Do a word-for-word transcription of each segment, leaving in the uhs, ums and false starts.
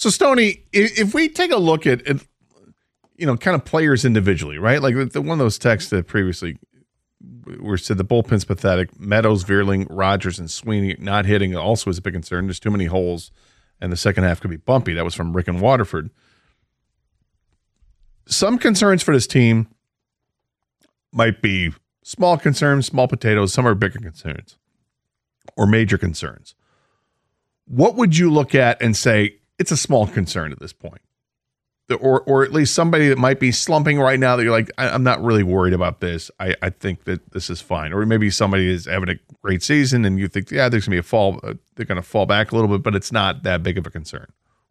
So, Stoney, if we take a look at, at you know, kind of players individually, right? Like the, one of those texts that previously were said the bullpen's pathetic. Meadows, Veerling, Rogers, and Sweeney not hitting also is a big concern. There's too many holes, and the second half could be bumpy. That was from Rick in Waterford. Some concerns for this team might be small concerns, small potatoes. Some are bigger concerns or major concerns. What would you look at and say it's a small concern at this point? Or or at least somebody that might be slumping right now that you're like, I, I'm not really worried about this. I, I think that this is fine. Or maybe somebody is having a great season and you think, yeah, there's going to be a fall. Uh, they're going to fall back a little bit, but it's not that big of a concern.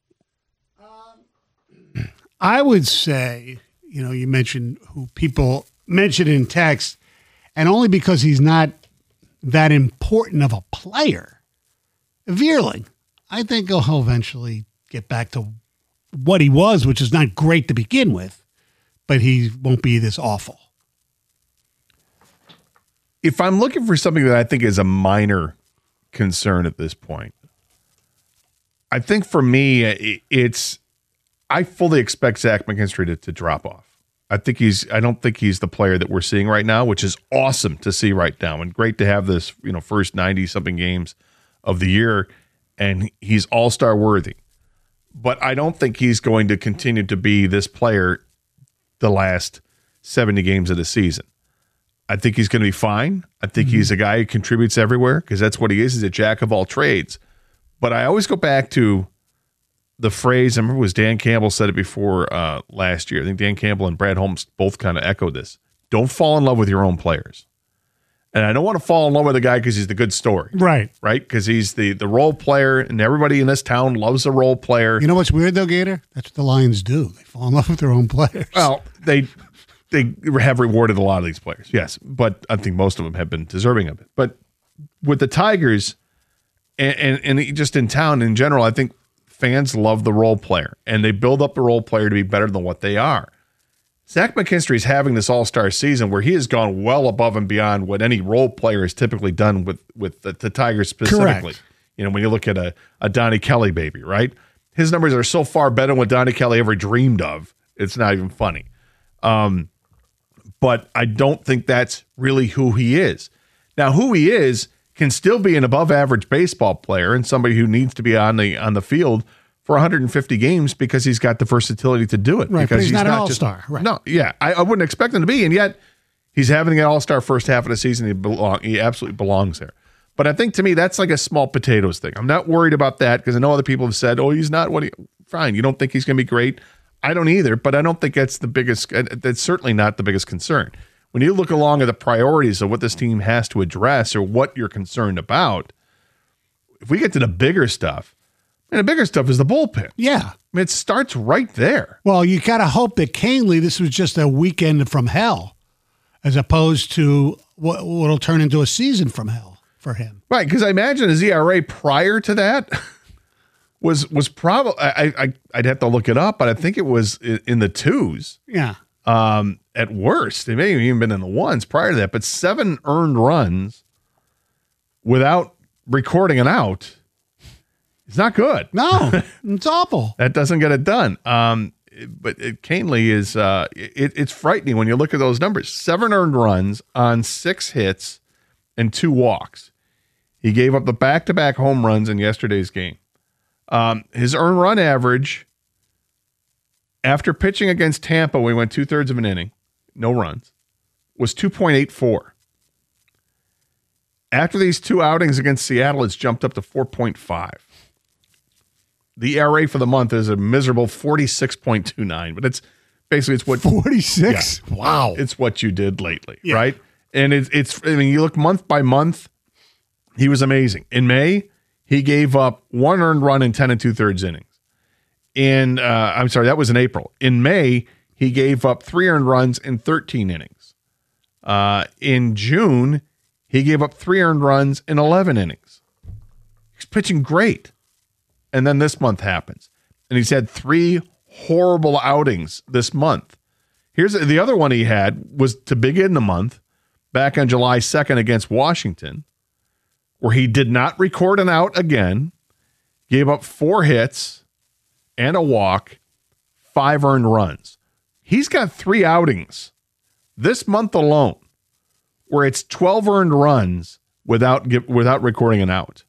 Um, I would say, you know, you mentioned who people mentioned in text, and only because he's not that important of a player. Veerling, I think he'll eventually get back to what he was, which is not great to begin with, but he won't be this awful. If I'm looking for something that I think is a minor concern at this point, I think for me, it's, I fully expect Zach McKinstry to, to drop off. I think he's, I don't think he's the player that we're seeing right now, which is awesome to see right now and great to have this, you know, first ninety something games of the year, and he's all-star worthy. But I don't think he's going to continue to be this player the last seventy games of the season. I think he's going to be fine. I think mm-hmm. he's a guy who contributes everywhere because that's what he is. He's a jack of all trades. But I always go back to the phrase, I remember it was Dan Campbell said it before uh, last year. I think Dan Campbell and Brad Holmes both kind of echoed this. Don't fall in love with your own players. And I don't want to fall in love with a guy because he's the good story. Right. Right? Because he's the, the role player, and everybody in this town loves a role player. You know what's weird, though, Gator? That's what the Lions do. They fall in love with their own players. Well, they they have rewarded a lot of these players, yes. But I think most of them have been deserving of it. But with the Tigers, and, and, and just in town in general, I think fans love the role player. And they build up the role player to be better than what they are. Zach McKinstry is having this all-star season where he has gone well above and beyond what any role player has typically done with, with the, the Tigers specifically. Correct. You know, when you look at a, a Donnie Kelly baby, right? His numbers are so far better than what Donnie Kelly ever dreamed of. It's not even funny. Um, but I don't think that's really who he is. Now, who he is can still be an above-average baseball player and somebody who needs to be on the on the field for one hundred fifty games because he's got the versatility to do it. Right, because but he's, he's not, not an just, all-star. Right. No, yeah, I, I wouldn't expect him to be, and yet he's having an all-star first half of the season. He belong, he absolutely belongs there. But I think to me that's like a small potatoes thing. I'm not worried about that because I know other people have said, "Oh, he's not what he." Fine, you don't think he's going to be great. I don't either, but I don't think that's the biggest. That's certainly not the biggest concern. When you look along at the priorities of what this team has to address or what you're concerned about, if we get to the bigger stuff, and the bigger stuff is the bullpen. Yeah. I mean, it starts right there. Well, you got to hope that Canely, this was just a weekend from hell, as opposed to what will turn into a season from hell for him. Right, because I imagine his E R A prior to that was was probably, I, I, I'd have to look it up, but I think it was in the twos. Yeah. Um, at worst. It may have even been in the ones prior to that, but seven earned runs without recording an out. It's not good. No, it's awful. That doesn't get it done. Um, but it, Canely is uh, it, it's frightening when you look at those numbers. Seven earned runs on six hits and two walks. He gave up the back-to-back home runs in yesterday's game. Um, his earned run average after pitching against Tampa, we went two-thirds of an inning, no runs, was two point eight four. After these two outings against Seattle, it's jumped up to four point five. The E R A for the month is a miserable forty-six point two nine, but it's basically it's what forty-six. Yeah, wow, it's what you did lately, yeah. right? And it's it's. I mean, you look month by month, he was amazing. In May, he gave up one earned run in ten and two thirds innings. In uh, I'm sorry, that was in April. In May, he gave up three earned runs in thirteen innings. Uh, in June, he gave up three earned runs in eleven innings. He's pitching great. And then this month happens. And he's had three horrible outings this month. Here's the other one he had was to begin the month back on July second against Washington, where he did not record an out again, gave up four hits, and a walk, five earned runs. He's got three outings this month alone where it's twelve earned runs without without recording an out.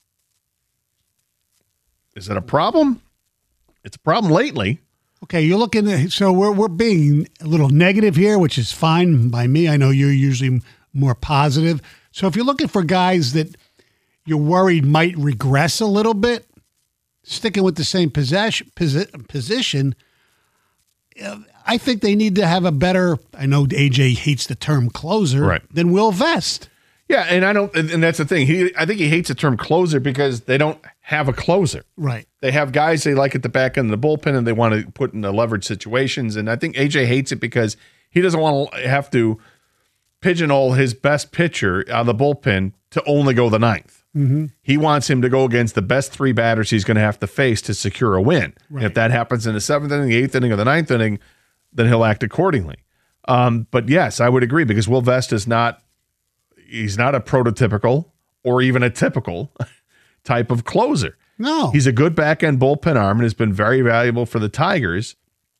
Is that a problem? It's a problem lately. Okay, you're looking at, so we're we're being a little negative here, which is fine by me. I know you're usually more positive. So if you're looking for guys that you're worried might regress a little bit, sticking with the same possession, posi- position, I think they need to have a better, I know A J hates the term closer, right, than Will Vest. Yeah, and I don't, and that's the thing. He, I think he hates the term closer because they don't have a closer. Right. They have guys they like at the back end of the bullpen and they want to put in the leverage situations. And I think A J hates it because he doesn't want to have to pigeonhole his best pitcher out of the bullpen to only go the ninth. Mm-hmm. He wants him to go against the best three batters he's going to have to face to secure a win. Right. If that happens in the seventh inning, the eighth inning, or the ninth inning, then he'll act accordingly. Um, but yes, I would agree because Will Vest is not, he's not a prototypical or even a typical type of closer. No. He's a good back-end bullpen arm and has been very valuable for the Tigers.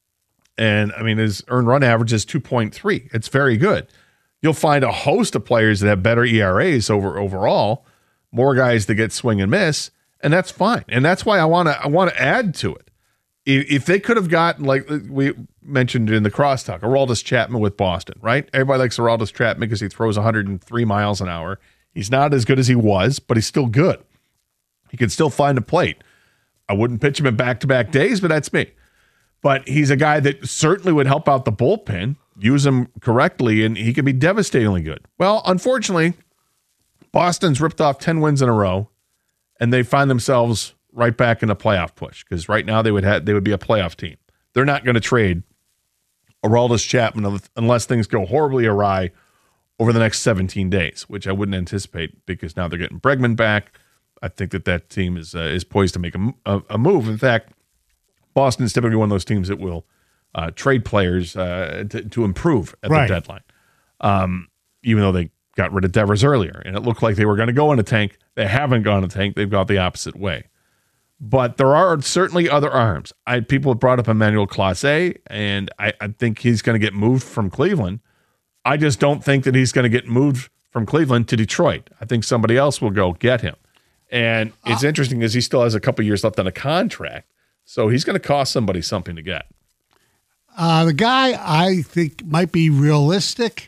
And, I mean, his earned run average is two point three. It's very good. You'll find a host of players that have better E R As over overall, more guys that get swing and miss, and that's fine. And that's why I want to I want to add to it. If, if they could have gotten, like we mentioned in the crosstalk, Aroldis Chapman with Boston, right? Everybody likes Aroldis Chapman because he throws one hundred three miles an hour. He's not as good as he was, but he's still good. He can still find a plate. I wouldn't pitch him in back-to-back days, but that's me. But he's a guy that certainly would help out the bullpen, use him correctly, and he could be devastatingly good. Well, unfortunately, Boston's ripped off ten wins in a row, and they find themselves right back in a playoff push because right now they would have they would be a playoff team. They're not going to trade Aroldis Chapman unless things go horribly awry over the next seventeen days, which I wouldn't anticipate because now they're getting Bregman back. I think that that team is uh, is poised to make a, a, a move. In fact, Boston is typically one of those teams that will uh, trade players uh, to, to improve at right. the deadline, um, even though they got rid of Devers earlier, and it looked like they were going to go in a tank. They haven't gone in a tank. They've gone the opposite way. But there are certainly other arms. I, people have brought up Emmanuel Clase, and I, I think he's going to get moved from Cleveland. I just don't think that he's going to get moved from Cleveland to Detroit. I think somebody else will go get him. And it's uh, interesting because he still has a couple years left on a contract, so he's going to cost somebody something to get. Uh, the guy I think might be realistic,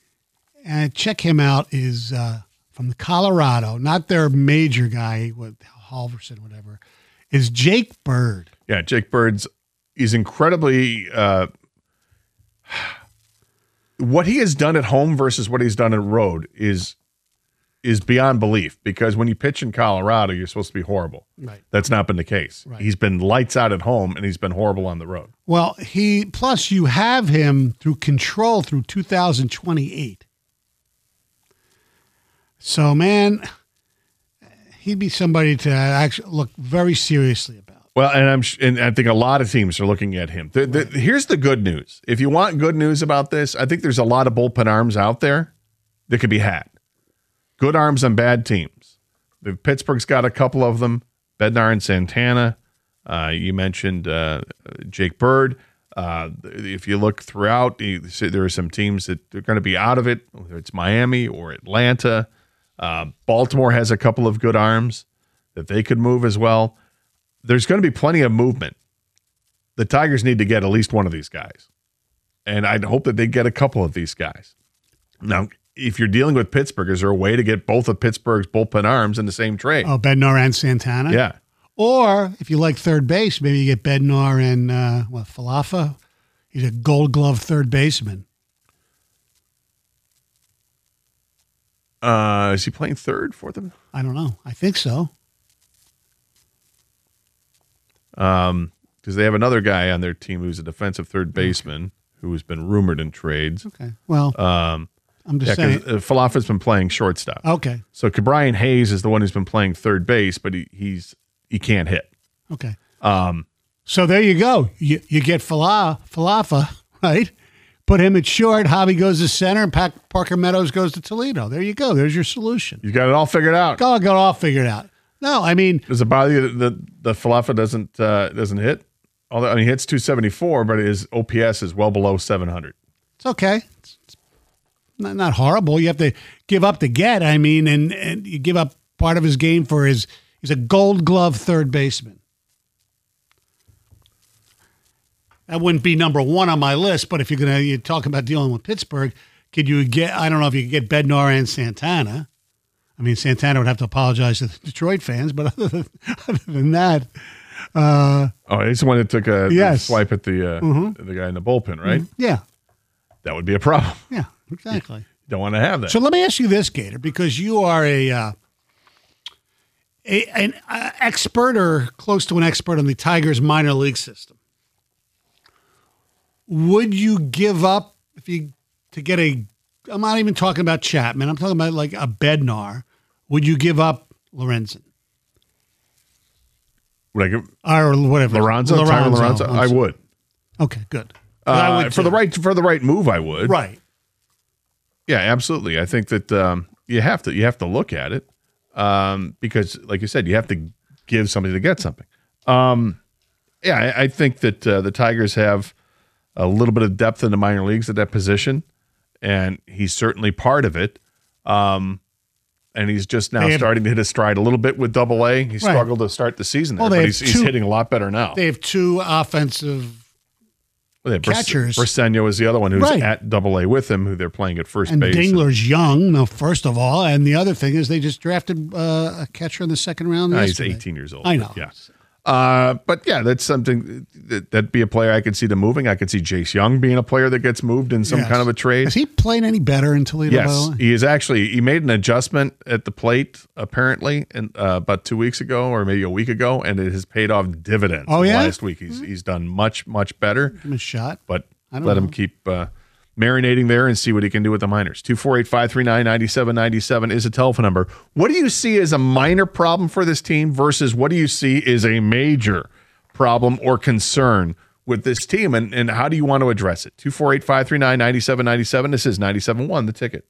and check him out, is uh, from the Colorado, not their major guy with Halverson, whatever, is Jake Bird. Yeah, Jake Bird's is incredibly uh, what he has done at home versus what he's done at road is is beyond belief because when you pitch in Colorado, you're supposed to be horrible. Right. That's not been the case. Right. He's been lights out at home and he's been horrible on the road. Well, he plus you have him through control through two thousand twenty-eight. So, man, he'd be somebody to actually look very seriously about. Well, and I'm and I think a lot of teams are looking at him. The, the, here's the good news. If you want good news about this, I think there's a lot of bullpen arms out there that could be had. Good arms on bad teams. The Pittsburgh's got a couple of them. Bednar and Santana. Uh, you mentioned uh, Jake Bird. Uh, if you look throughout, you see there are some teams that are going to be out of it, whether it's Miami or Atlanta. Uh, Baltimore has a couple of good arms that they could move as well. There's going to be plenty of movement. The Tigers need to get at least one of these guys. And I'd hope that they get a couple of these guys. Now, if you're dealing with Pittsburgh, is there a way to get both of Pittsburgh's bullpen arms in the same trade? Oh, Bednar and Santana? Yeah. Or if you like third base, maybe you get Bednar and, uh, what, Falafa? He's a gold glove third baseman. Uh, is he playing third for them? I don't know. I think so. Um, because they have another guy on their team who's a defensive third baseman okay. who has been rumored in trades. Okay. Well, um, I'm just yeah, saying. Uh, Falafa's been playing shortstop. Okay. So Brian Hayes is the one who's been playing third base, but he, he's he can't hit. Okay. Um. So there you go. You you get Fala, Falafa, right? Put him at short. Javi goes to center, and Pac, Parker Meadows goes to Toledo. There you go. There's your solution. You got it all figured out. Go, got it all figured out. No, I mean, does it bother you that the, the Falafa doesn't uh, doesn't hit? Although I mean, he hits two seventy-four, but his O P S is well below seven hundred. It's okay. It's, it's not, not horrible. You have to give up to get. I mean, and and you give up part of his game for his. He's a Gold Glove third baseman. That wouldn't be number one on my list, but if you're gonna you talk about dealing with Pittsburgh, could you get? I don't know if you could get Bednar and Santana. I mean, Santana would have to apologize to the Detroit fans, but other than, other than that, uh, oh, he's the one that took a yes. swipe at the uh, mm-hmm. the guy in the bullpen, right? Mm-hmm. Yeah, that would be a problem. Yeah, exactly. You don't want to have that. So let me ask you this, Gator, because you are a. Uh, A, an uh, expert or close to an expert on the Tigers minor league system. Would you give up if you to get a? I'm not even talking about Chapman. I'm talking about like a Bednar. Would you give up Lorenzen? Would I give or whatever Lorenzo? Lorenzo, Tyler Lorenzo? I would. Okay, good. Uh, I would for too. the right for the right move, I would. Right. Yeah, absolutely. I think that um, you have to you have to look at it. Um, because, like you said, you have to give somebody to get something. Um, yeah, I, I think that uh, the Tigers have a little bit of depth in the minor leagues at that position, and he's certainly part of it. Um, and he's just now have, starting to hit his stride a little bit with Double A. He right. struggled to start the season there, well, but he's, two, he's hitting a lot better now. They have two offensive well, catchers. Briseño is the other one who's right. at Double A with him, who they're playing at first and base. Dingler's young, no, first of all, and the other thing is they just drafted uh, a catcher in the second round. Uh, yesterday. he's eighteen years old. I know. Yeah. Uh, but yeah, that's something that, that'd be a player I could see them moving. I could see Jace Young being a player that gets moved in some yes. kind of a trade. Has he played any better in Toledo? Yes, he is actually. He made an adjustment at the plate apparently, in, uh, about two weeks ago or maybe a week ago, and it has paid off dividends. Oh yeah, last week he's mm-hmm. he's done much much better. Give him a shot, but let know. him keep uh, marinating there and see what he can do with the minors. two four eight, five three nine, nine seven nine seven is a telephone number. What do you see as a minor problem for this team versus what do you see is a major problem or concern with this team, and, and how do you want to address it? two four eight, five three nine, nine seven nine seven. This is ninety-seven point one, The Ticket.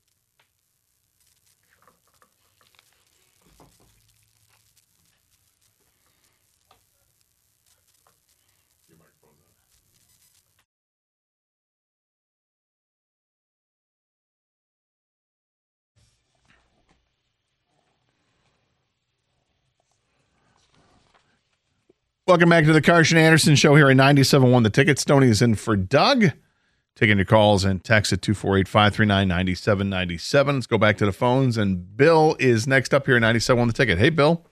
Welcome back to the Karsch and Anderson Show here at ninety-seven point one The Ticket. Stoney is in for Doug. Taking your calls and text at two four eight, five three nine, nine seven nine seven. Let's go back to the phones, and Bill is next up here at ninety-seven point one The Ticket. Hey, Bill.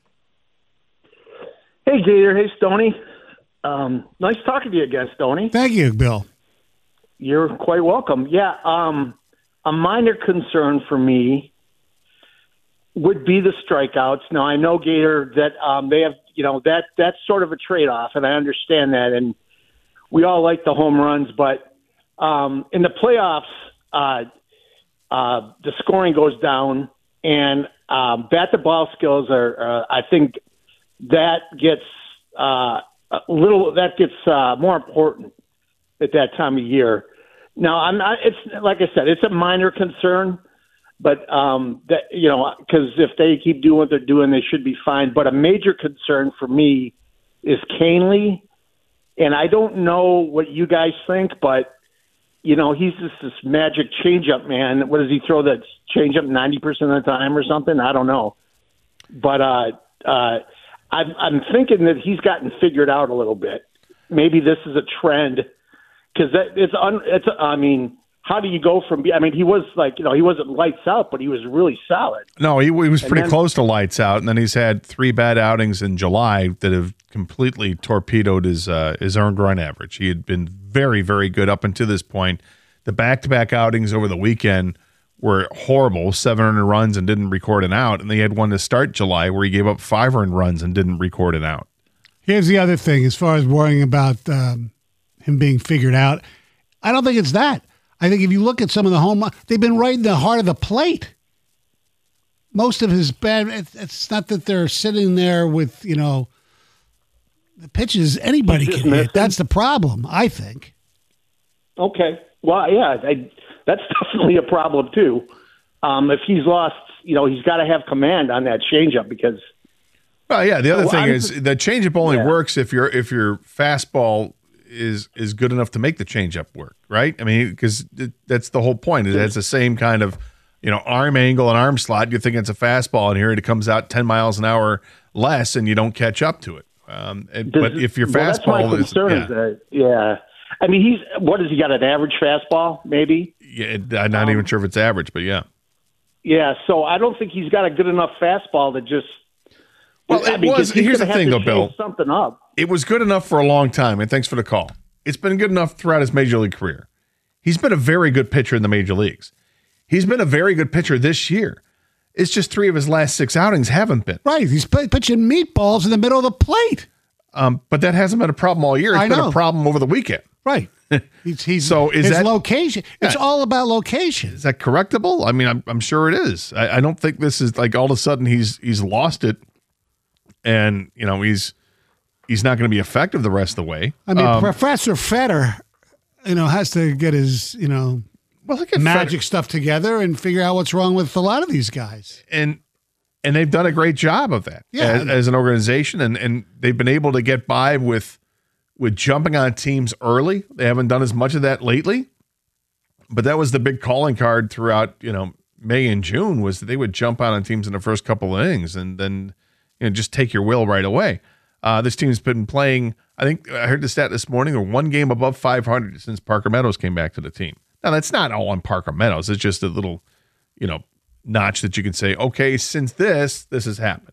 Hey, Gator. Hey, Stoney. Um, nice talking to you again, Stoney. Thank you, Bill. You're quite welcome. Yeah, um, a minor concern for me would be the strikeouts. Now, I know, Gator, that um, they have, you know, that that's sort of a trade-off, and I understand that, and we all like the home runs, but um, in the playoffs, uh, uh, the scoring goes down, and um, bat-to-ball skills are, uh, I think, that gets uh, a little, that gets uh, more important at that time of year. Now, I'm not, it's like I said, it's a minor concern. But um, that you know, because if they keep doing what they're doing, they should be fine. But a major concern for me is Canely, and I don't know what you guys think, but you know, he's just this magic changeup man. What does he throw that changeup ninety percent of the time or something? I don't know. But uh, uh, I'm I'm thinking that he's gotten figured out a little bit. Maybe this is a trend because it's un, it's I mean. How do you go from? I mean, he was like, you know, he wasn't lights out, but he was really solid. No, he, he was pretty then, close to lights out, and then he's had three bad outings in July that have completely torpedoed his uh, his earned run average. He had been very, very good up until this point. The back-to-back outings over the weekend were horrible, seven earned runs and didn't record an out, and they had one to start July where he gave up five earned runs and didn't record an out. Here's the other thing, as far as worrying about um, him being figured out, I don't think it's that. I think if you look at some of the home runs, they've been right in the heart of the plate. Most of his bad, it's not that they're sitting there with, you know, the pitches anybody can hit. That's the problem, I think. Okay. Well, yeah, I, that's definitely a problem, too. Um, if he's lost, you know, he's got to have command on that changeup because. Well, yeah, the other well, thing I'm, is the changeup only yeah. works if your if your fastball is is good enough to make the changeup work, right? I mean, because that's the whole point. It has the same kind of, you know, arm angle and arm slot. You think it's a fastball, and here it comes out ten miles an hour less, and you don't catch up to it. Um, and, Does, but if your well, fastball that's my concern is, is that, yeah. I mean, he's what has he got? An average fastball, maybe? Yeah, I'm not um, even sure if it's average, but yeah. Yeah, so I don't think he's got a good enough fastball to just. Well, it I mean, was. Here's the thing, though, Bill. Something up. It was good enough for a long time, and thanks for the call. It's been good enough throughout his major league career. He's been a very good pitcher in the major leagues. He's been a very good pitcher this year. It's just three of his last six outings haven't been. Right, he's pitching meatballs in the middle of the plate. Um, but that hasn't been a problem all year. It's I been know. a problem over the weekend. Right. He's, he's so is his that location? It's yeah. all about location. Is that correctable? I mean, I'm, I'm sure it is. I, I don't think this is like all of a sudden he's he's lost it, and you know he's he's not going to be effective the rest of the way. I mean, um, Professor Fetter, you know, has to get his you know well, look at magic Fetter. stuff together and figure out what's wrong with a lot of these guys. And and they've done a great job of that yeah. as, as an organization, and and they've been able to get by with. with jumping on teams early. They haven't done as much of that lately, but that was the big calling card throughout, you know, May and June was that they would jump out on teams in the first couple of innings and then, you know, just take your will right away. Uh, this team's been playing, I think I heard the stat this morning, they're one game above five hundred since Parker Meadows came back to the team. Now that's not all on Parker Meadows. It's just a little, you know, notch that you can say, okay, since this, this has happened.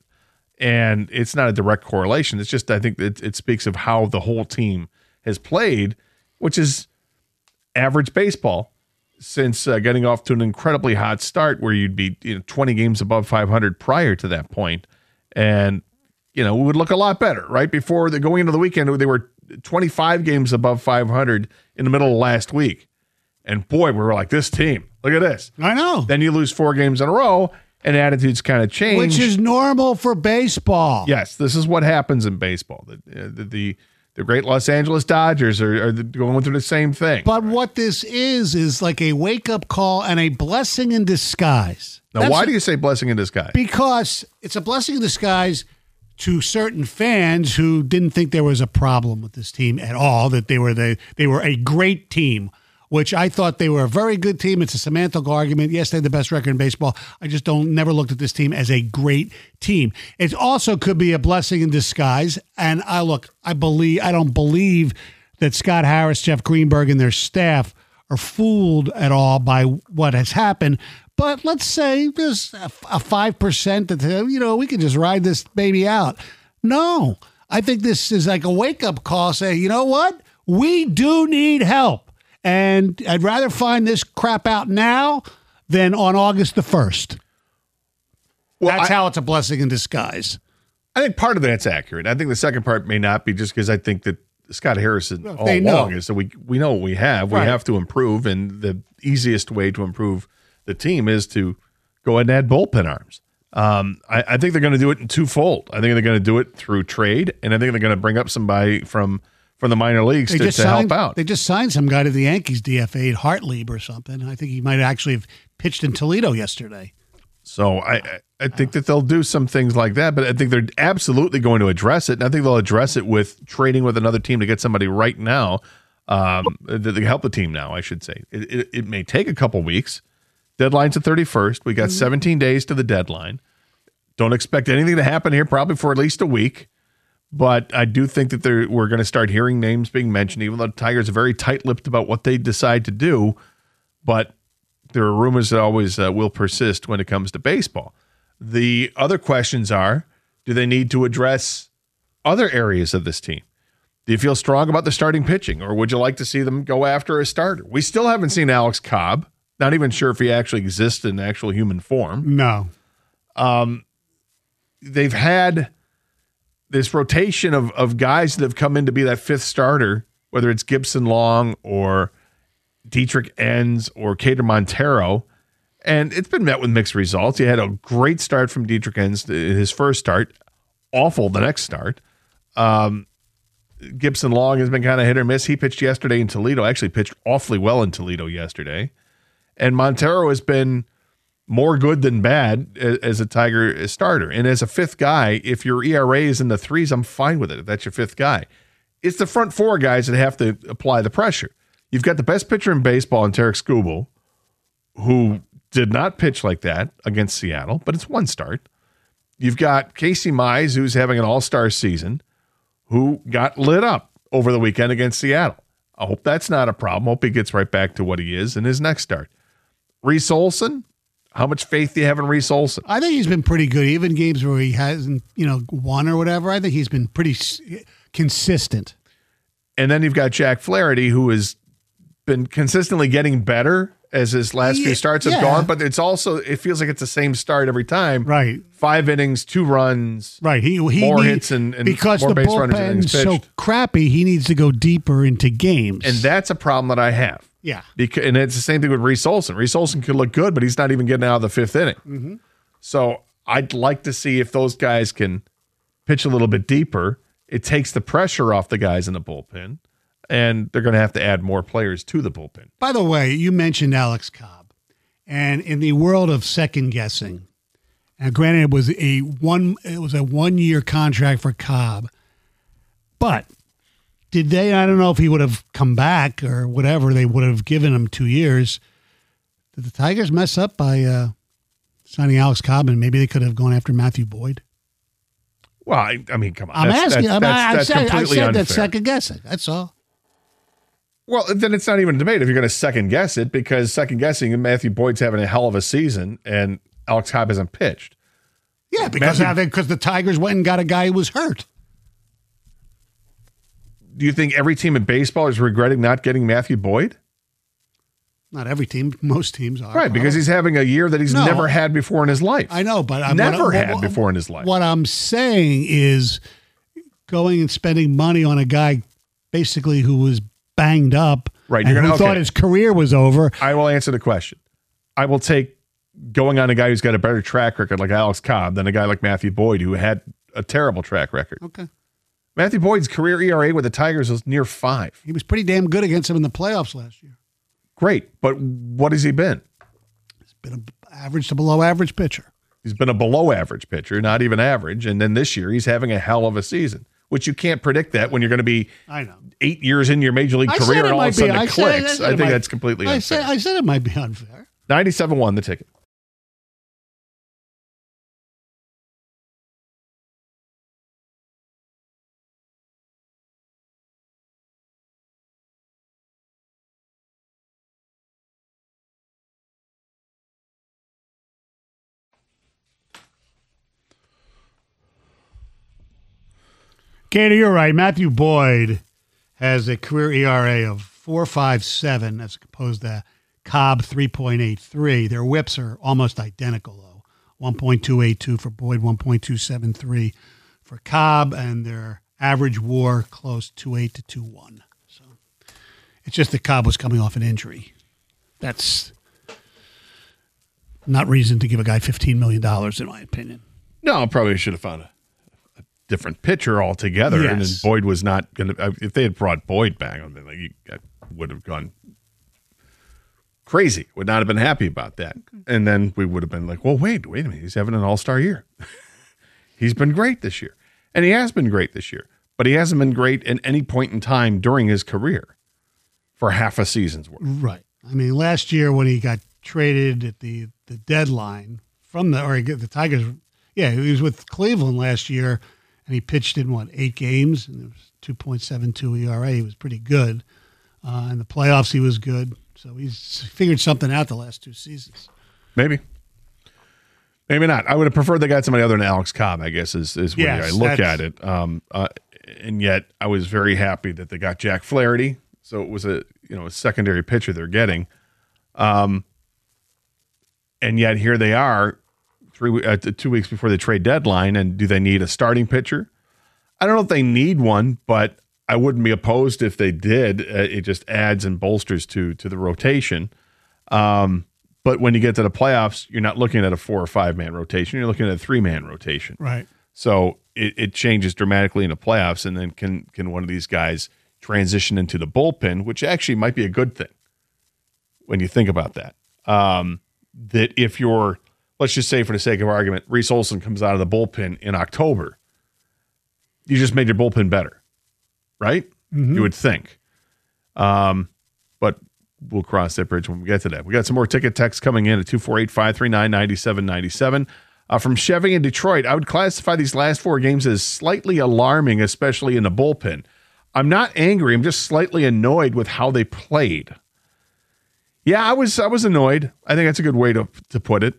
And it's not a direct correlation. It's just, I think that it speaks of how the whole team has played, which is average baseball since uh, getting off to an incredibly hot start where you'd be you know, twenty games above five hundred prior to that point. And, you know, it would look a lot better, right? Before the going into the weekend, they were twenty-five games above five hundred in the middle of last week. And boy, we were like, this team, look at this. I know. Then you lose four games in a row. And attitudes kind of change. Which is normal for baseball. Yes, this is what happens in baseball. The the the, the great Los Angeles Dodgers are, are going through the same thing. But what this is, is like a wake-up call and a blessing in disguise. Now, That's why a, do you say blessing in disguise? Because it's a blessing in disguise to certain fans who didn't think there was a problem with this team at all, that they were the, they were a great team, which I thought they were a very good team. It's a semantical argument. Yes, they had the best record in baseball. I just don't never looked at this team as a great team. It also could be a blessing in disguise. And I look, I believe, I don't believe that Scott Harris, Jeff Greenberg, and their staff are fooled at all by what has happened. But let's say there's a, a five percent that, you know, we can just ride this baby out. No, I think this is like a wake-up call saying, you know what? We do need help. And I'd rather find this crap out now than on August the first. Well, That's I, how it's a blessing in disguise. I think part of that's accurate. I think the second part may not be, just because I think that Scott Harrison well, all along know. is that we, we know what we have. We right. have to improve, and the easiest way to improve the team is to go ahead and add bullpen arms. Um, I, I think they're going to do it in twofold. I think they're going to do it through trade, and I think they're going to bring up somebody from – from the minor leagues to, to signed, help out. They just signed some guy to the Yankees D F A'd, Hartlieb or something. I think he might actually have pitched in Toledo yesterday. So I, I think that they'll do some things like that, but I think they're absolutely going to address it. And I think they'll address it with trading with another team to get somebody right now um, that can help the team now, I should say. It, it, it may take a couple weeks. Deadline's the thirty-first. We got mm-hmm. seventeen days to the deadline. Don't expect anything to happen here probably for at least a week. But I do think that we're going to start hearing names being mentioned, even though the Tigers are very tight-lipped about what they decide to do. But there are rumors that always uh, will persist when it comes to baseball. The other questions are, do they need to address other areas of this team? Do you feel strong about the starting pitching, or would you like to see them go after a starter? We still haven't seen Alex Cobb. Not even sure if he actually exists in actual human form. No. Um, they've had this rotation of of guys that have come in to be that fifth starter, whether it's Gibson Long or Dietrich Enns or Cater Montero, and it's been met with mixed results. He had a great start from Dietrich Enns, his first start, awful the next start. Um, Gibson Long has been kind of hit or miss. He pitched yesterday in Toledo, actually pitched awfully well in Toledo yesterday. And Montero has been more good than bad as a Tiger starter. And as a fifth guy, if your E R A is in the threes, I'm fine with it. If that's your fifth guy. It's the front four guys that have to apply the pressure. You've got the best pitcher in baseball in Tarek Skubal, who did not pitch like that against Seattle, but it's one start. You've got Casey Mize, who's having an all-star season, who got lit up over the weekend against Seattle. I hope that's not a problem. Hope he gets right back to what he is in his next start. Reese Olson, how much faith do you have in Reese Olson? I think he's been pretty good. Even games where he hasn't, you know, won or whatever, I think he's been pretty s- consistent. And then you've got Jack Flaherty, who has been consistently getting better as his last Yeah, few starts have yeah. gone, but it's also, it feels like it's the same start every time. Right. Five innings, two runs. Right. He, he More need- hits and- and because more the base runners than innings bullpen's so pitched. crappy, he needs to go deeper into games. And that's a problem that I have. yeah. Because, and it's the same thing with Reese Olson. Reese Olson could look good, but he's not even getting out of the fifth inning. Mm-hmm. So I'd like to see if those guys can pitch a little bit deeper. It takes the pressure off the guys in the bullpen, and they're going to have to add more players to the bullpen. By the way, you mentioned Alex Cobb. And in the world of second guessing, and granted it was a one it was a one year contract for Cobb, but did they? I don't know if he would have come back or whatever. They would have given him two years. Did the Tigers mess up by uh, signing Alex Cobb, and maybe they could have gone after Matthew Boyd? Well, I, I mean, come on. I'm That's, asking. That's, I'm, that's, I, that's said, I completely said unfair. that's second guessing. That's all. Well, then it's not even a debate if you're going to second guess it, because second guessing Matthew Boyd's having a hell of a season and Alex Cobb hasn't pitched. Yeah, because Matthew- because the Tigers went and got a guy who was hurt. Do you think every team in baseball is regretting not getting Matthew Boyd? Not every team, most teams are. Right, because he's having a year that he's No. never had before in his life. I know, but I'm Never what, had what- before in his life. What I'm saying is going and spending money on a guy basically who was banged up, Right, and you're gonna- who thought okay. his career was over. I will answer the question. I will take going on a guy who's got a better track record like Alex Cobb than a guy like Matthew Boyd who had a terrible track record. Okay. Matthew Boyd's career E R A with the Tigers was near five. He was pretty damn good against him in the playoffs last year. Great, but what has he been? He's been an average to below average pitcher. He's been a below average pitcher, not even average. And then this year, he's having a hell of a season, which you can't predict that when you're going to be I know. eight years in your major league I career said it and all might of a sudden be- it I said- I clicks. said I it think might- that's completely I unfair. said, I said it might be unfair. ninety-seven won the ticket. Katie, you're right. Matthew Boyd has a career E R A of four point five seven as opposed to Cobb three point eight three. Their whips are almost identical, though. one point two eight two for Boyd, one point two seven three for Cobb, and their average WAR close two eight to two one. So it's just that Cobb was coming off an injury. That's not reason to give a guy fifteen million dollars, in my opinion. No, probably should have found a, a different pitcher altogether. And then Yes. Boyd was not going to. If they had brought Boyd back, I mean, like, you, I would have gone crazy. Would not have been happy about that. And then we would have been like, well, wait, wait a minute. He's having an all star year. He's been great this year. And he has been great this year. But he hasn't been great at any point in time during his career for half a season's worth. Right. I mean, last year when he got traded at the, the deadline from the, or he get the Tigers, yeah, he was with Cleveland last year and he pitched in what, eight games and it was two point seven two E R A. He was pretty good. Uh, in the playoffs, he was good. So he's figured something out the last two seasons. Maybe. Maybe not. I would have preferred they got somebody other than Alex Cobb, I guess, is, is where Yes, I look that's- at it. Um, uh, and yet I was very happy that they got Jack Flaherty. So it was a you know a secondary pitcher they're getting. Um, and yet here they are three uh, two weeks before the trade deadline. And do they need a starting pitcher? I don't know if they need one, but I wouldn't be opposed if they did. Uh, it just adds and bolsters to to the rotation. Um, but when you get to the playoffs, you're not looking at a four or five man rotation. You're looking at a three man rotation. Right. So it, it changes dramatically in the playoffs. And then can can one of these guys transition into the bullpen, which actually might be a good thing when you think about that. Um, that if you're, let's just say for the sake of argument, Reese Olson comes out of the bullpen in October, you just made your bullpen better, right? Mm-hmm. You would think. Um, but we'll cross that bridge when we get to that. We got some more ticket texts coming in at two four eight, five three nine, nine seven nine seven. Uh, from Chevy in Detroit, I would classify these last four games as slightly alarming, especially in the bullpen. I'm not angry. I'm just slightly annoyed with how they played. Yeah, I was I was annoyed. I think that's a good way to, to put it.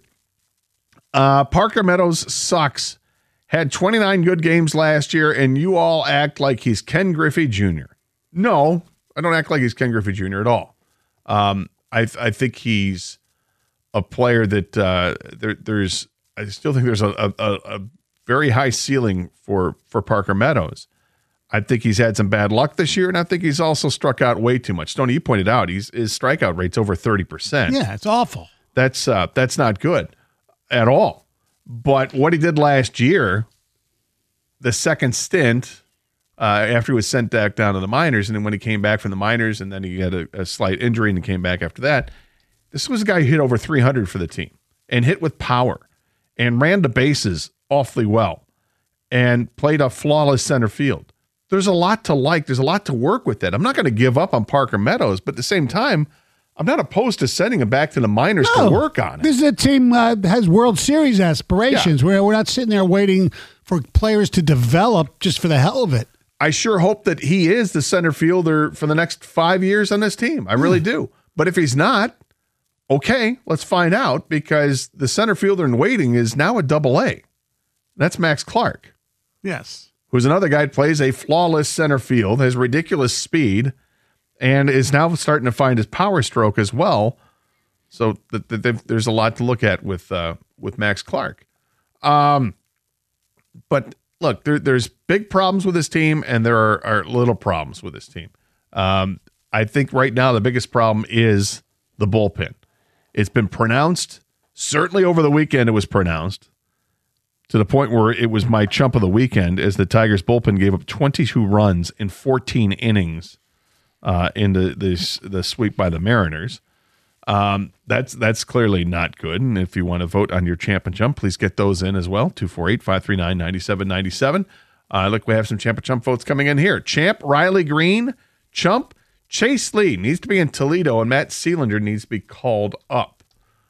Uh, Parker Meadows sucks. Had twenty-nine good games last year, and you all act like he's Ken Griffey Junior No, I don't act like he's Ken Griffey Junior at all. Um, I I think he's a player that uh, there, there's. I still think there's a, a, a very high ceiling for for Parker Meadows. I think he's had some bad luck this year, and I think he's also struck out way too much. Stoney, you pointed out he's his strikeout rate's over thirty percent. Yeah, it's awful. That's uh, that's not good at all. But what he did last year, the second stint uh, after he was sent back down to the minors, and then when he came back from the minors, and then he had a, a slight injury and came back after that, this was a guy who hit over three hundred for the team and hit with power and ran the bases awfully well and played a flawless center field. There's a lot to like. There's a lot to work with that. I'm not going to give up on Parker Meadows, but at the same time, I'm not opposed to sending him back to the minors no, to work on it. This is a team uh, that has World Series aspirations. Yeah. Where we're not sitting there waiting for players to develop just for the hell of it. I sure hope that he is the center fielder for the next five years on this team. I really do. But if he's not, okay, let's find out, because the center fielder in waiting is now a double A. That's Max Clark. Yes. Who's another guy who plays a flawless center field, has ridiculous speed, and is now starting to find his power stroke as well. So th- th- there's a lot to look at with uh, with Max Clark. Um, but look, there, there's big problems with this team, and there are, are little problems with this team. Um, I think right now the biggest problem is the bullpen. It's been pronounced, certainly over the weekend it was pronounced, to the point where it was my chump of the weekend, as the Tigers bullpen gave up twenty-two runs in fourteen innings uh, in the, the, the sweep by the Mariners. Um, that's that's clearly not good. And if you want to vote on your champ and chump, please get those in as well. two four eight, five three nine, nine seven nine seven. Uh, look, we have some champ and chump votes coming in here. Champ, Riley Green. Chump, Chase Lee needs to be in Toledo, and Matt Seelinger needs to be called up.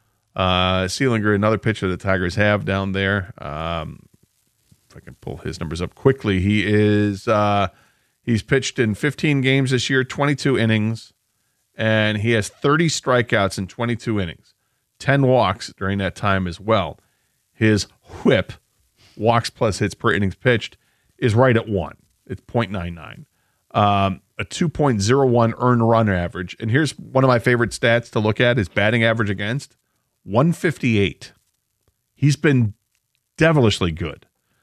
Uh, Seelinger, another pitcher the Tigers have down there. Um, if I can pull his numbers up quickly, he is uh, he's pitched in fifteen games this year, twenty-two innings, and he has thirty strikeouts in twenty-two innings, ten walks during that time as well. His whip, walks plus hits per innings pitched, is right at one. It's point nine nine. Um, a two point oh one earned run average. And here's one of my favorite stats to look at, his batting average against, one fifty-eight. He's been devilishly good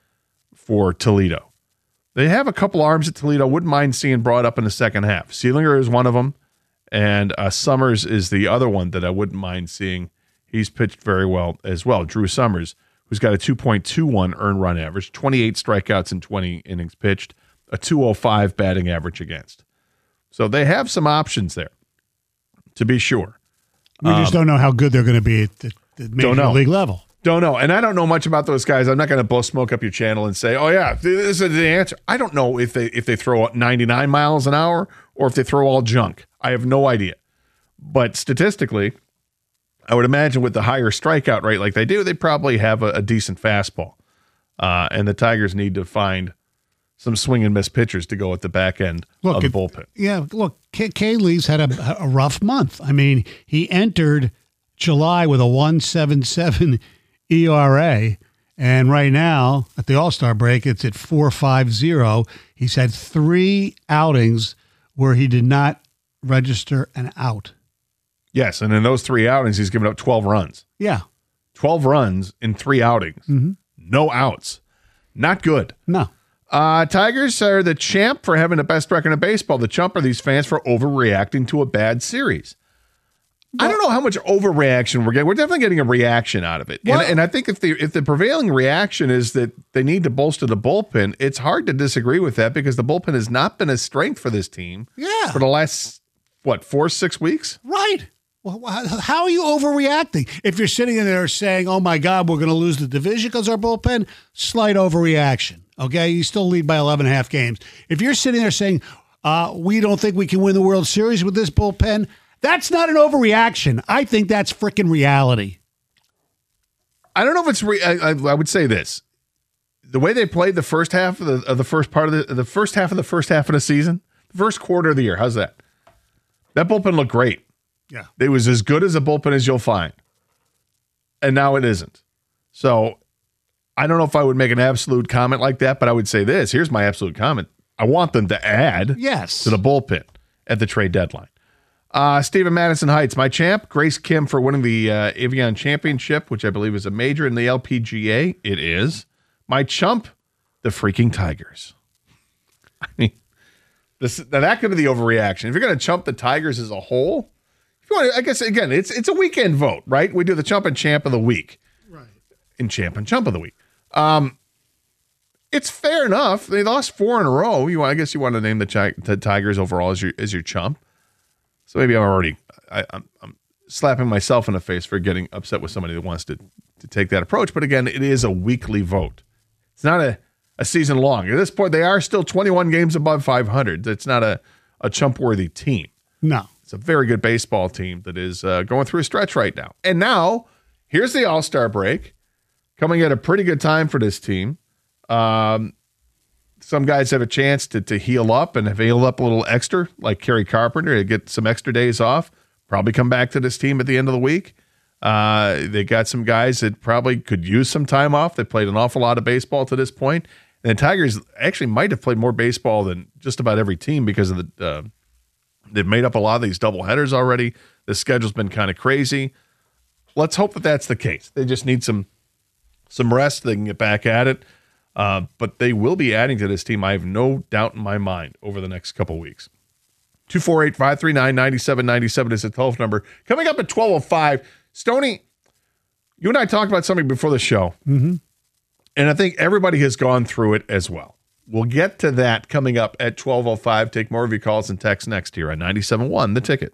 for Toledo. They have a couple arms at Toledo. Wouldn't mind seeing brought up in the second half. Seelinger is one of them, and uh, Summers is the other one that I wouldn't mind seeing. He's pitched very well as well. Drew Summers, who's got a two point two one earned run average, twenty-eight strikeouts in twenty innings pitched, a two oh five batting average against. So they have some options there, to be sure. We um, just don't know how good they're going to be at the, the major league level. Don't know. And I don't know much about those guys. I'm not going to blow smoke up your channel and say, oh, yeah, this is the answer. I don't know if they if they throw ninety-nine miles an hour or if they throw all junk. I have no idea. But statistically, I would imagine with the higher strikeout rate like they do, they probably have a, a decent fastball. Uh, and the Tigers need to find some swing and miss pitchers to go at the back end look, of the bullpen. Yeah, look, K- K-Lee's had a, a rough month. I mean, he entered July with a one point seven seven E R A, and right now at the All-Star break, it's at four point five oh. He's had three outings where he did not register an out. Yes, and in those three outings, he's given up twelve runs. Yeah. twelve runs in three outings. Mm-hmm. No outs. Not good. No. Uh, Tigers are the champ for having the best record in baseball. The chump are these fans for overreacting to a bad series. Well, I don't know how much overreaction we're getting. We're definitely getting a reaction out of it. And, and I think if the if the prevailing reaction is that they need to bolster the bullpen, it's hard to disagree with that because the bullpen has not been a strength for this team yeah. for the last, what, four, six weeks? Right. Well, how are you overreacting? If you're sitting in there saying, oh, my God, we're going to lose the division because our bullpen, slight overreaction. Okay, you still lead by eleven and a half games. If you're sitting there saying, Uh, we don't think we can win the World Series with this bullpen. That's not an overreaction. I think that's freaking reality. I don't know if it's. Re- I, I, I would say this: the way they played the first half of the of the first part of the the first half of the first half of the season, the first quarter of the year. How's that? That bullpen looked great. Yeah, it was as good as a bullpen as you'll find, and now it isn't. So, I don't know if I would make an absolute comment like that, but I would say this. Here's my absolute comment: I want them to add yes to the bullpen at the trade deadline. Uh, Stephen Madison Heights, my champ, Grace Kim for winning the uh, Evian Championship, which I believe is a major in the L P G A. It is. My chump, the freaking Tigers. I mean, this, now that could be the overreaction. If you're going to chump the Tigers as a whole, if you want to, I guess, again, it's it's a weekend vote, right? We do the chump and champ of the week. Right. And champ and chump of the week. Um, it's fair enough. They lost four in a row. You, I guess you want to name the, chi- the Tigers overall as your as your chump. So maybe I'm already I, I'm, I'm slapping myself in the face for getting upset with somebody that wants to, to take that approach. But again, it is a weekly vote. It's not a, a season long. At this point, they are still twenty-one games above five hundred. It's not a, a chump-worthy team. No. It's a very good baseball team that is uh, going through a stretch right now. And now, here's the All-Star break, coming at a pretty good time for this team. Um Some guys have a chance to to heal up and have healed up a little extra, like Kerry Carpenter, to get some extra days off. Probably come back to this team at the end of the week. Uh, they got some guys that probably could use some time off. They played an awful lot of baseball to this point. And the Tigers actually might have played more baseball than just about every team because of the uh, they've made up a lot of these doubleheaders already. The schedule's been kind of crazy. Let's hope that that's the case. They just need some some rest. They can get back at it. Uh, but they will be adding to this team, I have no doubt in my mind, over the next couple weeks. two four eight, five three nine, nine seven nine seven is the telephone number. Coming up at twelve oh five, Stoney, you and I talked about something before the show, Mm-hmm. and I think everybody has gone through it as well. We'll get to that coming up at twelve oh five. Take more of your calls and texts next here on ninety-seven point one, The Ticket.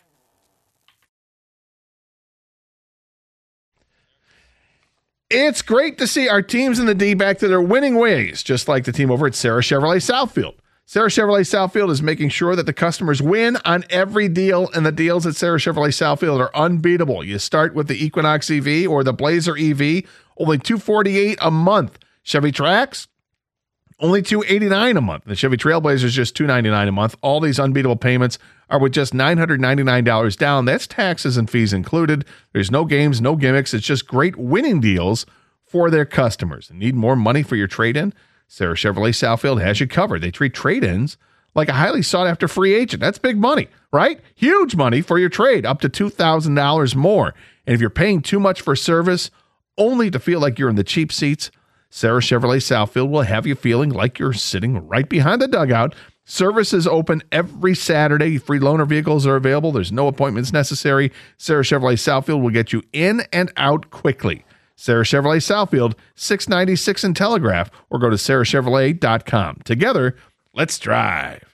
It's great to see our teams in the D back to their winning ways, just like the team over at Sarah Chevrolet Southfield. Sarah Chevrolet Southfield is making sure that the customers win on every deal, and the deals at Sarah Chevrolet Southfield are unbeatable. You start with the Equinox E V or the Blazer E V, only two hundred forty-eight dollars a month. Chevy Trax, only two hundred eighty-nine dollars a month. The Chevy Trailblazer is just two hundred ninety-nine dollars a month. All these unbeatable payments are with just nine hundred ninety-nine dollars down. That's taxes and fees included. There's no games, no gimmicks. It's just great winning deals for their customers. Need more money for your trade-in? Sarah Chevrolet Southfield has you covered. They treat trade-ins like a highly sought-after free agent. That's big money, right? Huge money for your trade, up to two thousand dollars more. And if you're paying too much for service only to feel like you're in the cheap seats, Sarah Chevrolet Southfield will have you feeling like you're sitting right behind the dugout. Service is open every Saturday. Free loaner vehicles are available. There's no appointments necessary. Sarah Chevrolet Southfield will get you in and out quickly. Sarah Chevrolet Southfield, six ninety-six in Telegraph, or go to sarah chevrolet dot com. Together, let's drive.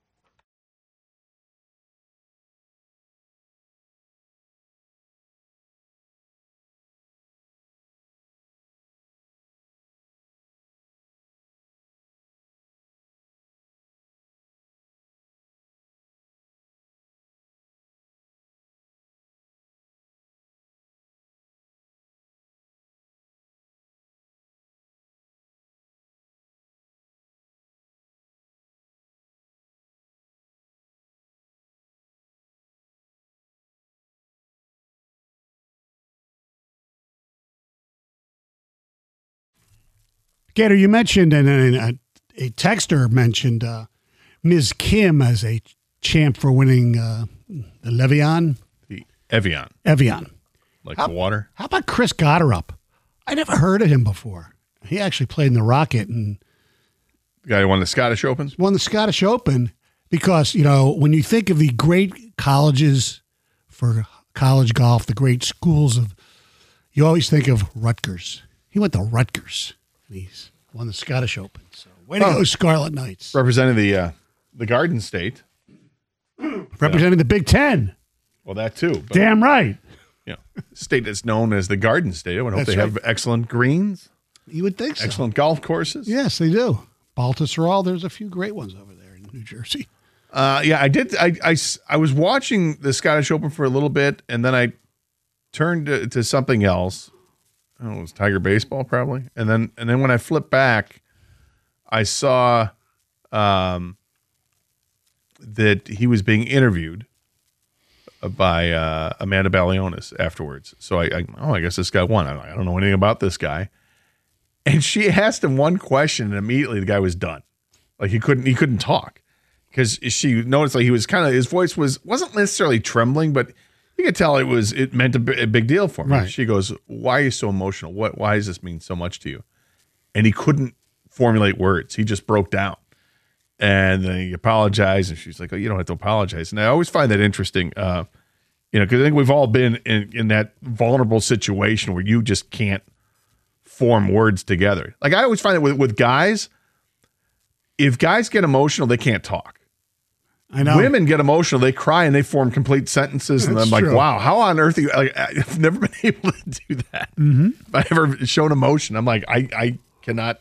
Gator, you mentioned, and, and a, a texter mentioned uh, Miz Kim as a champ for winning uh, the Levian. The Evian. Evian. Like how, the water. How about Chris Gotterup? I never heard of him before. He actually played in the Rocket and The guy who won the Scottish Opens. won the Scottish Open because, you know, when you think of the great colleges for college golf, the great schools of, you always think of Rutgers. He went to Rutgers. He's won the Scottish Open. So way to Oh. go, Scarlet Knights. Representing the uh, the Garden State. Representing the Big Ten. Well, that too. But, Damn right. you know, state that's known as the Garden State. I would hope That's they right. have excellent greens, You would think so. excellent golf courses. Yes, they do. Baltusrol, there's a few great ones over there in New Jersey. Uh, yeah, I did. I, I, I was watching the Scottish Open for a little bit, and then I turned to, to something else. I don't know, it was Tiger Baseball probably. And then and then when I flipped back, I saw um, that he was being interviewed by uh, Amanda Balionis afterwards. So I, I, oh, I guess this guy won. I, I don't know anything about this guy. And she asked him one question, and immediately the guy was done. Like he couldn't, he couldn't talk because she noticed like he was kind of, his voice was wasn't necessarily trembling, but you could tell it was, it meant a, b- a big deal for him. Right. She goes, "Why are you so emotional? What? Why does this mean so much to you?" And he couldn't formulate words. He just broke down. And then he apologized, and she's like, "Oh, you don't have to apologize." And I always find that interesting, uh, you know, because I think we've all been in, in that vulnerable situation where you just can't form words together. Like I always find that with, with guys, if guys get emotional, they can't talk. I know. Women get emotional, they cry, and they form complete sentences. And That's I'm like, true. wow, how on earth are you? Like, I've never been able to do that. Mm-hmm. I've never shown emotion. I'm like, I, I cannot,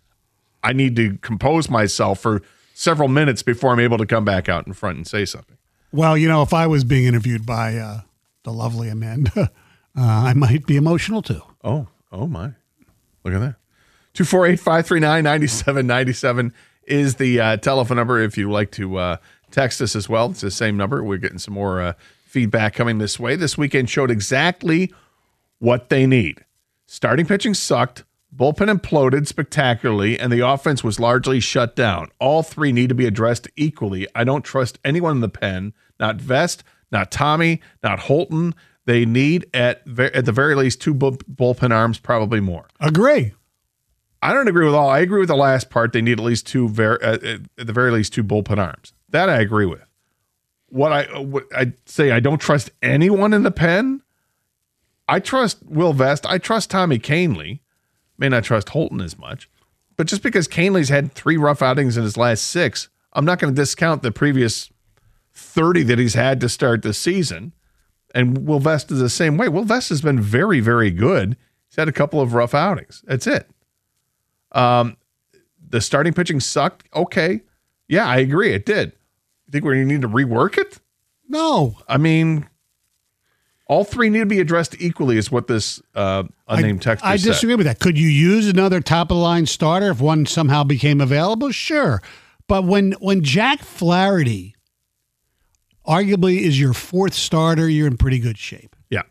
I need to compose myself for several minutes before I'm able to come back out in front and say something. Well, you know, if I was being interviewed by uh, the lovely Amanda, uh, I might be emotional too. Oh, oh my. Look at that. two four eight, five three nine, nine seven nine seven is the uh, telephone number if you'd like to uh, text us as well. It's the same number. We're getting some more uh, feedback coming this way. This weekend showed exactly what they need. Starting pitching sucked. Bullpen imploded spectacularly, and the offense was largely shut down. All three need to be addressed equally. I don't trust anyone in the pen, not Vest, not Tommy, not Holton. They need, at ve- at the very least, two bull- bullpen arms, probably more. Agree. I don't agree with all. I agree with the last part. They need at least two, ver- uh, at the very least, two bullpen arms. That I agree with. What I what I say, I don't trust anyone in the pen. I trust Will Vest. I trust Tommy Kahnle. May not trust Holton as much, but just because Canley's had three rough outings in his last six, I'm not going to discount the previous thirty that he's had to start the season. And Will Vest is the same way. Will Vest has been very, very good. He's had a couple of rough outings. That's it. Um, the starting pitching sucked. Okay. Yeah, I agree. It did. You think we need to rework it? No. I mean, all three need to be addressed equally is what this uh, unnamed texter I said. disagree with that. Could you use another top of the line starter if one somehow became available? Sure. But when when Jack Flaherty arguably is your fourth starter, you're in pretty good shape. Yeah.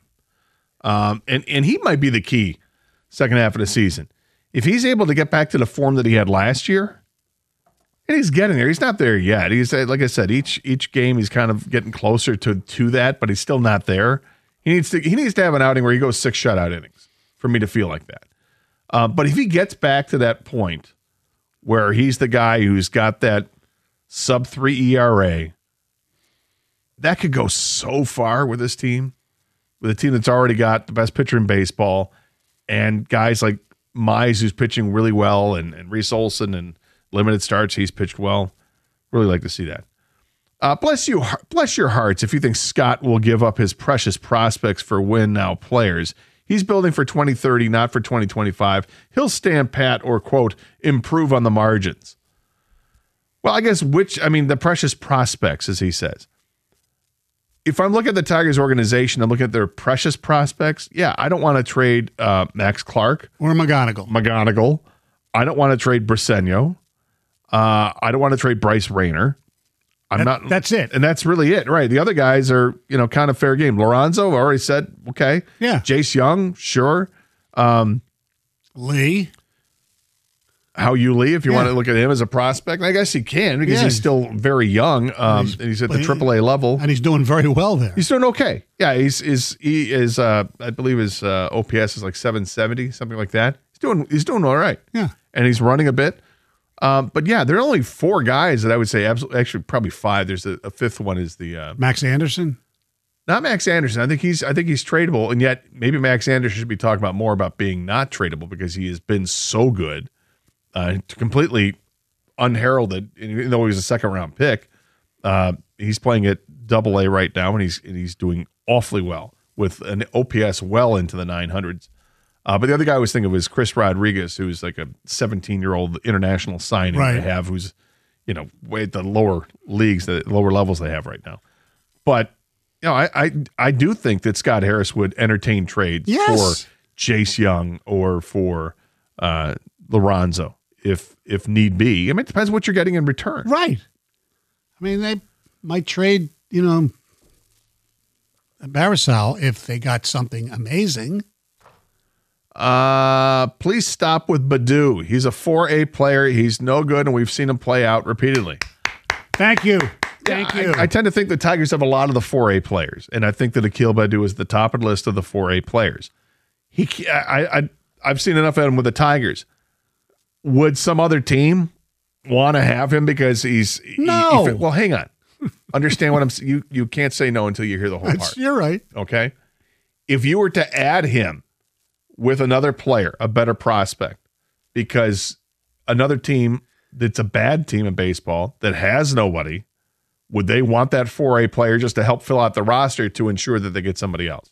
Um, and, and he might be the key second half of the season. If he's able to get back to the form that he had last year, and he's getting there. He's not there yet. He's like I said, each each game he's kind of getting closer to to that, but he's still not there. He needs to he needs to have an outing where he goes six shutout innings for me to feel like that. Uh, but if he gets back to that point where he's the guy who's got that sub three E R A, that could go so far with this team, with a team that's already got the best pitcher in baseball, and guys like Mize who's pitching really well, and, and Reese Olson and limited starts, he's pitched well. Really like to see that. Uh, bless you, bless your hearts if you think Scott will give up his precious prospects for win now players. He's building for twenty thirty, not for twenty twenty-five. He'll stand pat or, quote, improve on the margins. Well, I guess which, I mean, the precious prospects, as he says. If I'm looking at the Tigers organization, I'm looking at their precious prospects. Yeah, I don't want to trade uh, Max Clark. Or McGonigal. McGonigal. I don't want to trade Briseño. Uh, I don't want to trade Bryce Rayner. I'm That- not. that's it. And that's really it, right? The other guys are, you know, kind of fair game. Lorenzo, I already said, okay. Yeah. Jace Young, sure. Um, Lee. How you Lee, if you Yeah. want to look at him as a prospect, I guess he can because Yeah. he's still very young. Um, He's- and he's at the but he- triple A level. And he's doing very well there. He's doing okay. Yeah, he's is he is uh I believe his uh, O P S is like seven seventy, something like that. He's doing he's doing all right. Yeah. And he's running a bit. Um, but yeah, there are only four guys that I would say absolutely, actually probably five. There's a, a fifth one is the uh, Max Anderson. not Max Anderson. I think he's I think he's tradable, and yet maybe Max Anderson should be talking about more about being not tradable because he has been so good, uh, completely unheralded. Even though he was a second round pick, uh, he's playing at Double A right now, and he's and he's doing awfully well with an O P S well into the nine hundreds. Uh, but the other guy I was thinking of was Chris Rodriguez, who's like a seventeen-year-old international signing Right. they have, who's you know, way at the lower leagues, the lower levels they have right now. But, you know, I I, I do think that Scott Harris would entertain trades Yes. for Chase Young or for uh, Lorenzo if if need be. I mean, it depends what you're getting in return. Right. I mean, they might trade, you know, Barisal if they got something amazing. Uh, please stop with Badu. He's a four A player. He's no good, and we've seen him play out repeatedly. Thank you. Thank Yeah, you. I, I tend to think the Tigers have a lot of the four A players, and I think that Akil Badu is the top of the list of the four A players. He, I, I, I've seen enough of him with the Tigers. Would some other team want to have him because he's No. he- he- well, hang on. Understand what I'm saying? You you can't say no until you hear the whole That's- part. You're right. Okay, if you were to add him with another player, a better prospect, because another team that's a bad team in baseball that has nobody, would they want that four A player just to help fill out the roster to ensure that they get somebody else?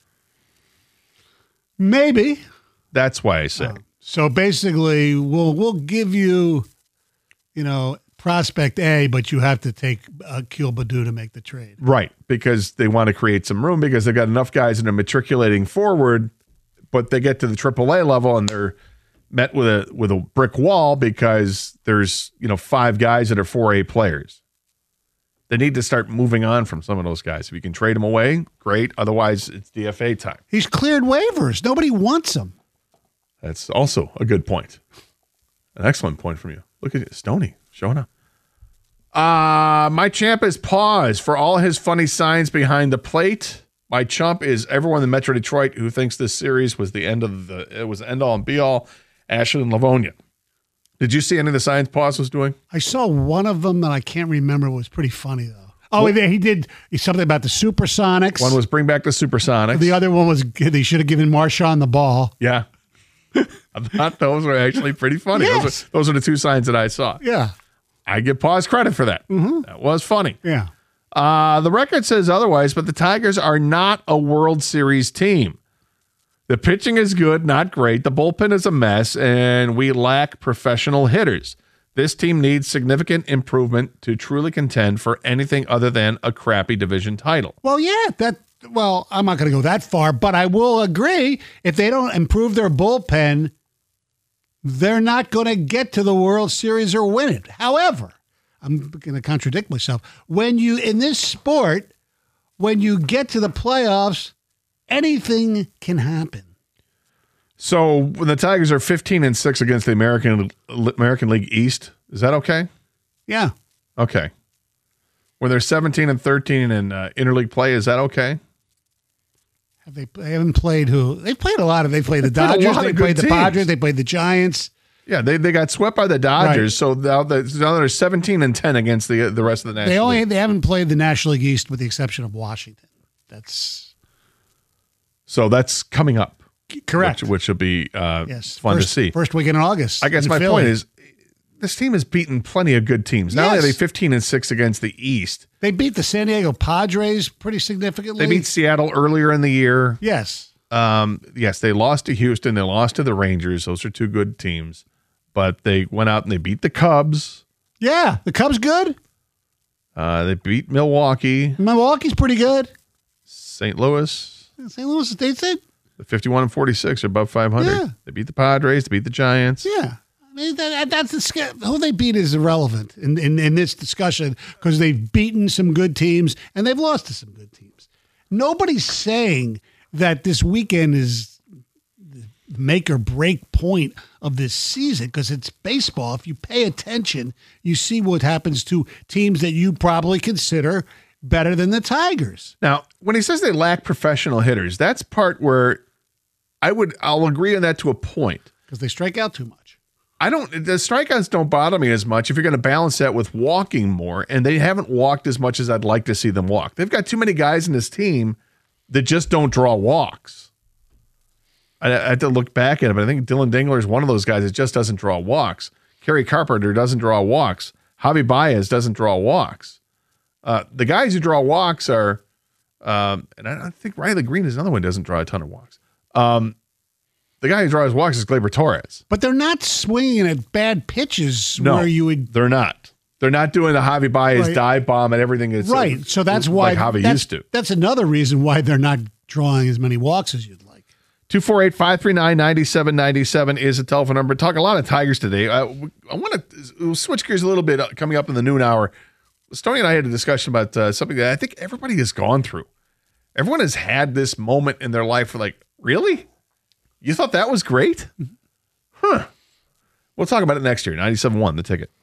Maybe. That's why I say. So basically, we'll we'll give you, you know, prospect A, but you have to take Akil Badu to make the trade. Right, because they want to create some room because they've got enough guys that are matriculating forward, but they get to the triple A level and they're met with a with a brick wall because there's, you know, five guys that are four A players. They need to start moving on from some of those guys. If you can trade them away, great. Otherwise, it's D F A time. He's cleared waivers. Nobody wants him. That's also a good point. An excellent point from you. Look at it, Stoney showing up. Uh, my champ is Pause for all his funny signs behind the plate. My chump is everyone in Metro Detroit who thinks this series was the end of the it was the end all and be all. Ashland and Livonia. Did you see any of the signs Pause was doing? I saw one of them that I can't remember. It was pretty funny, though. Oh, well, he did something about the Supersonics. One was bring back the Supersonics. The other one was they should have given Marshawn the ball. Yeah. I thought those were actually pretty funny. Yes. Those, are, those are the two signs that I saw. Yeah. I give Pause credit for that. Mm-hmm. That was funny. Yeah. Uh, the record says otherwise, but the Tigers are not a World Series team. The pitching is good, not great. The bullpen is a mess, and we lack professional hitters. This team needs significant improvement to truly contend for anything other than a crappy division title. Well, yeah, that. Well, I'm not going to go that far, but I will agree if they don't improve their bullpen, they're not going to get to the World Series or win it. However, I'm going to contradict myself. When you, in this sport, when you get to the playoffs, anything can happen. So when the Tigers are fifteen and six against the American American League East, is that okay? Yeah. Okay. When they're seventeen and thirteen in uh, interleague play, is that okay? Have they, they haven't played who? They've played a lot of. They played the played a Dodgers. lot They of played good the teams. Padres. They played the Giants. Yeah, they, they got swept by the Dodgers, Right. so now, the, now they're seventeen and ten against the the rest of the National They only League. they haven't played the National League East with the exception of Washington. That's So that's coming up. correct. Which, which will be uh, yes, fun first, to see. First weekend in August. I guess in my Philly. point is this team has beaten plenty of good teams. Not only are Yes. they fifteen and six against the East, They beat the San Diego Padres pretty significantly. they beat Seattle earlier in the year. Yes. Um, yes, they lost to Houston. They lost to the Rangers. Those are two good teams. But they went out and they beat the Cubs. Yeah. The Cubs good. Uh, they beat Milwaukee, Milwaukee's pretty good. Saint Louis. Saint Louis, they said, The fifty-one and forty-six are above five hundred. Yeah. They beat the Padres. They beat the Giants. yeah. I mean, that, that's the sk- who they beat is irrelevant in, in, in this discussion because they've beaten some good teams and they've lost to some good teams. Nobody's saying that this weekend is the make or break point of this season because it's baseball. If you pay attention, you see what happens to teams that you probably consider better than the Tigers. Now, when he says they lack professional hitters, that's part where I would I'll agree on that to a point. Because they strike out too much. I don't the strikeouts don't bother me as much if you're going to balance that with walking more, and they haven't walked as much as I'd like to see them walk. They've got too many guys in this team that just don't draw walks. I, I had to look back at it, but I think Dylan Dingler is one of those guys that just doesn't draw walks. Kerry Carpenter doesn't draw walks. Javi Baez doesn't draw walks. Uh, the guys who draw walks are, um, and I, I think Riley Green is another one who doesn't draw a ton of walks. Um, the guy who draws walks is Gleyber Torres. But they're not swinging at bad pitches No, where you would. they're not. They're not doing the Javi Baez Right. dive bomb and everything is Right. So that's why like Javi that's, used to. That's another reason why they're not drawing as many walks as you'd like. two four eight, five three nine, nine seven nine seven is a telephone number. Talk a lot of Tigers today. Uh, I want to switch gears a little bit uh, coming up in the noon hour. Stoney and I had a discussion about uh, something that I think everybody has gone through. Everyone has had this moment in their life where, like, really? You thought that was great? Huh. We'll talk about it next year. ninety-seven point one, The Ticket.